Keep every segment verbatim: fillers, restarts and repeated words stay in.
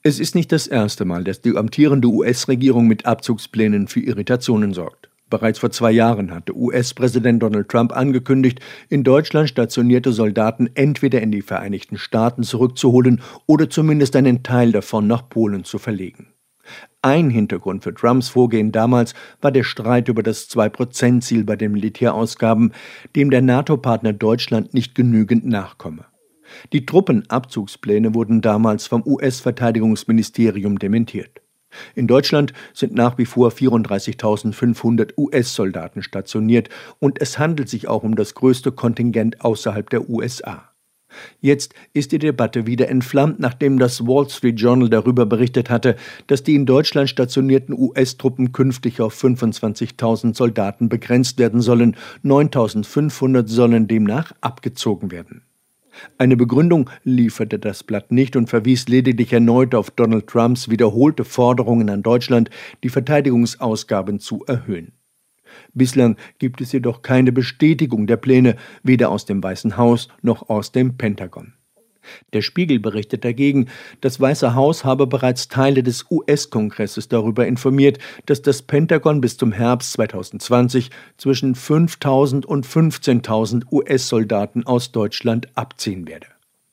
Es ist nicht das erste Mal, dass die amtierende U S-Regierung mit Abzugsplänen für Irritationen sorgt. Bereits vor zwei Jahren hatte U S-Präsident Donald Trump angekündigt, in Deutschland stationierte Soldaten entweder in die Vereinigten Staaten zurückzuholen oder zumindest einen Teil davon nach Polen zu verlegen. Ein Hintergrund für Trumps Vorgehen damals war der Streit über das zwei Prozent Ziel bei den Militärausgaben, dem der NATO-Partner Deutschland nicht genügend nachkomme. Die Truppenabzugspläne wurden damals vom U S-Verteidigungsministerium dementiert. In Deutschland sind nach wie vor vierunddreißigtausendfünfhundert U S-Soldaten stationiert und es handelt sich auch um das größte Kontingent außerhalb der U S A. Jetzt ist die Debatte wieder entflammt, nachdem das Wall Street Journal darüber berichtet hatte, dass die in Deutschland stationierten U S-Truppen künftig auf fünfundzwanzigtausend Soldaten begrenzt werden sollen, neuntausendfünfhundert sollen demnach abgezogen werden. Eine Begründung lieferte das Blatt nicht und verwies lediglich erneut auf Donald Trumps wiederholte Forderungen an Deutschland, die Verteidigungsausgaben zu erhöhen. Bislang gibt es jedoch keine Bestätigung der Pläne, weder aus dem Weißen Haus noch aus dem Pentagon. Der Spiegel berichtet dagegen, das Weiße Haus habe bereits Teile des U S-Kongresses darüber informiert, dass das Pentagon bis zum Herbst zweitausendzwanzig zwischen fünftausend und fünfzehntausend U S-Soldaten aus Deutschland abziehen werde.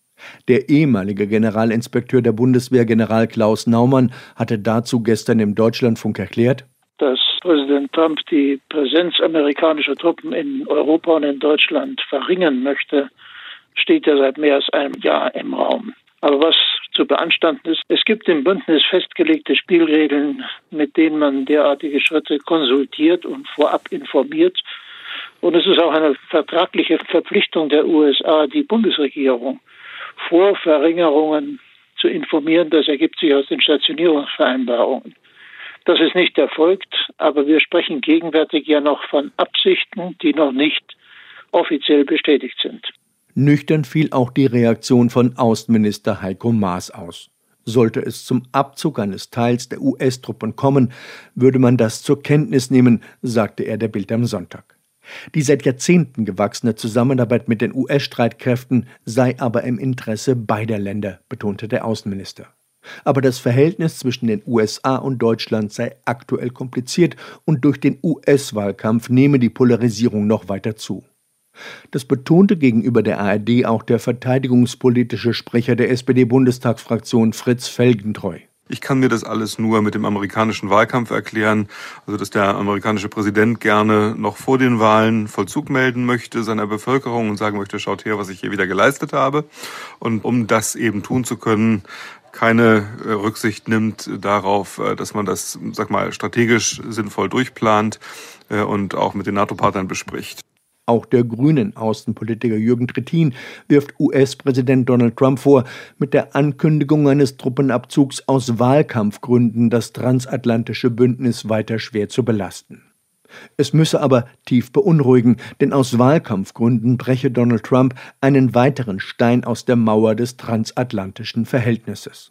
Der ehemalige Generalinspekteur der Bundeswehr, General Klaus Naumann, hatte dazu gestern im Deutschlandfunk erklärt: Dass Präsident Trump die Präsenz amerikanischer Truppen in Europa und in Deutschland verringern möchte, steht ja seit mehr als einem Jahr im Raum. Aber was zu beanstanden ist, es gibt im Bündnis festgelegte Spielregeln, mit denen man derartige Schritte konsultiert und vorab informiert. Und es ist auch eine vertragliche Verpflichtung der U S A, die Bundesregierung vor Verringerungen zu informieren. Das ergibt sich aus den Stationierungsvereinbarungen. Das ist nicht erfolgt, aber wir sprechen gegenwärtig ja noch von Absichten, die noch nicht offiziell bestätigt sind. Nüchtern fiel auch die Reaktion von Außenminister Heiko Maas aus. Sollte es zum Abzug eines Teils der U S-Truppen kommen, würde man das zur Kenntnis nehmen, sagte er der Bild am Sonntag. Die seit Jahrzehnten gewachsene Zusammenarbeit mit den U S-Streitkräften sei aber im Interesse beider Länder, betonte der Außenminister. Aber das Verhältnis zwischen den U S A und Deutschland sei aktuell kompliziert und durch den U S-Wahlkampf nehme die Polarisierung noch weiter zu. Das betonte gegenüber der A R D auch der verteidigungspolitische Sprecher der S P D-Bundestagsfraktion Fritz Felgentreu. Ich kann mir das alles nur mit dem amerikanischen Wahlkampf erklären, also dass der amerikanische Präsident gerne noch vor den Wahlen Vollzug melden möchte seiner Bevölkerung und sagen möchte, schaut her, was ich hier wieder geleistet habe. Und um das eben tun zu können, keine Rücksicht nimmt darauf, dass man das, sag mal, strategisch sinnvoll durchplant und auch mit den NATO-Partnern bespricht. Auch der grünen Außenpolitiker Jürgen Trittin wirft U S-Präsident Donald Trump vor, mit der Ankündigung eines Truppenabzugs aus Wahlkampfgründen das transatlantische Bündnis weiter schwer zu belasten. Es müsse aber tief beunruhigen, denn aus Wahlkampfgründen breche Donald Trump einen weiteren Stein aus der Mauer des transatlantischen Verhältnisses.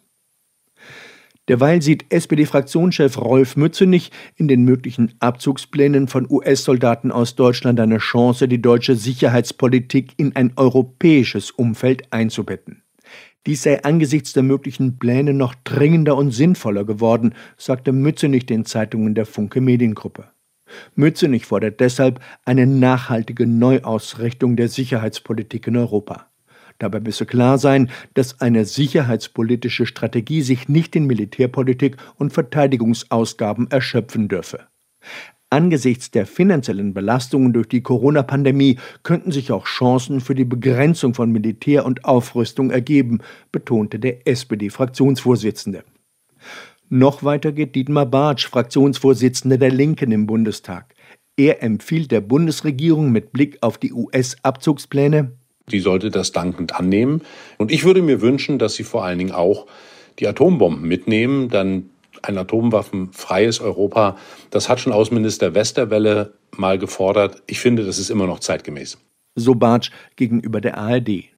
Derweil sieht S P D-Fraktionschef Rolf Mützenich in den möglichen Abzugsplänen von U S-Soldaten aus Deutschland eine Chance, die deutsche Sicherheitspolitik in ein europäisches Umfeld einzubetten. Dies sei angesichts der möglichen Pläne noch dringender und sinnvoller geworden, sagte Mützenich den Zeitungen der Funke Mediengruppe. Mützenich fordert deshalb eine nachhaltige Neuausrichtung der Sicherheitspolitik in Europa. Dabei müsse klar sein, dass eine sicherheitspolitische Strategie sich nicht in Militärpolitik und Verteidigungsausgaben erschöpfen dürfe. Angesichts der finanziellen Belastungen durch die Corona-Pandemie könnten sich auch Chancen für die Begrenzung von Militär und Aufrüstung ergeben, betonte der S P D-Fraktionsvorsitzende. Noch weiter geht Dietmar Bartsch, Fraktionsvorsitzender der Linken im Bundestag. Er empfiehlt der Bundesregierung mit Blick auf die U S-Abzugspläne: Die sollte das dankend annehmen. Und ich würde mir wünschen, dass sie vor allen Dingen auch die Atombomben mitnehmen. Denn ein atomwaffenfreies Europa, das hat schon Außenminister Westerwelle mal gefordert. Ich finde, das ist immer noch zeitgemäß. So Bartsch gegenüber der A R D.